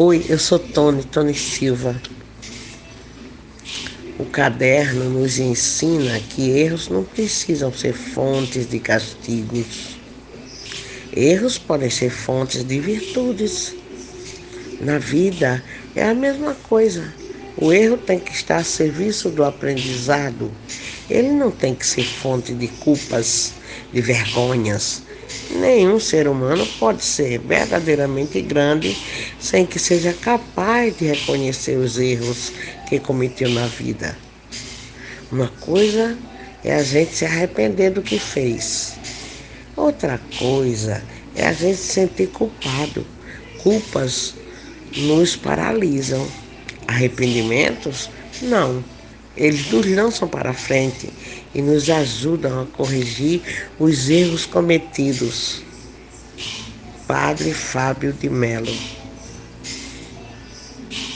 Oi, eu sou Tony Silva. O caderno nos ensina que erros não precisam ser fontes de castigos. Erros podem ser fontes de virtudes. Na vida é a mesma coisa. O erro tem que estar a serviço do aprendizado. Ele não tem que ser fonte de culpas, de vergonhas. Nenhum ser humano pode ser verdadeiramente grande sem que seja capaz de reconhecer os erros que cometeu na vida. Uma coisa é a gente se arrepender do que fez. Outra coisa é a gente se sentir culpado. Culpas nos paralisam. Arrependimentos, não. Eles nos lançam para frente e nos ajudam a corrigir os erros cometidos. Padre Fábio de Melo.